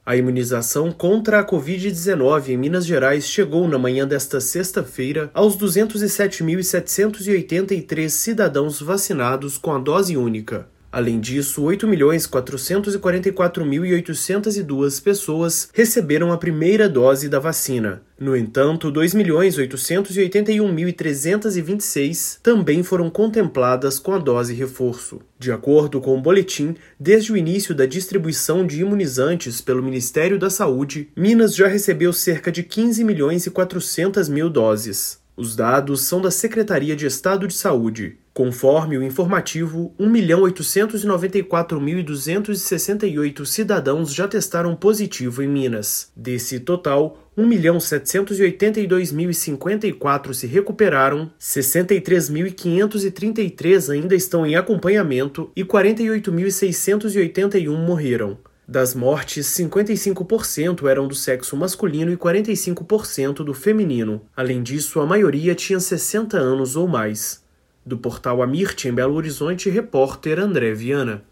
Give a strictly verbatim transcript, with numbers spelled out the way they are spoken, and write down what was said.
A imunização contra a covid dezenove em Minas Gerais chegou na manhã desta sexta-feira aos duzentos e sete mil setecentos e oitenta e três cidadãos vacinados com a dose única. Além disso, oito milhões quatrocentos e quarenta e quatro mil e oitocentas e duas pessoas receberam a primeira dose da vacina. No entanto, dois milhões oitocentos e oitenta e um mil trezentos e vinte e seis também foram contempladas com a dose reforço. De acordo com o boletim, desde o início da distribuição de imunizantes pelo Ministério da Saúde, Minas já recebeu cerca de quinze milhões e quatrocentas mil doses. Os dados são da Secretaria de Estado de Saúde. Conforme o informativo, um milhão oitocentos e noventa e quatro mil duzentos e sessenta e oito cidadãos já testaram positivo em Minas. Desse total, um milhão setecentos e oitenta e dois mil e cinquenta e quatro se recuperaram, sessenta e três mil quinhentos e trinta e três ainda estão em acompanhamento e quarenta e oito mil seiscentos e oitenta e um morreram. Das mortes, cinquenta e cinco por cento eram do sexo masculino e quarenta e cinco por cento do feminino. Além disso, a maioria tinha sessenta anos ou mais. Do portal Amirte, em Belo Horizonte, repórter André Viana.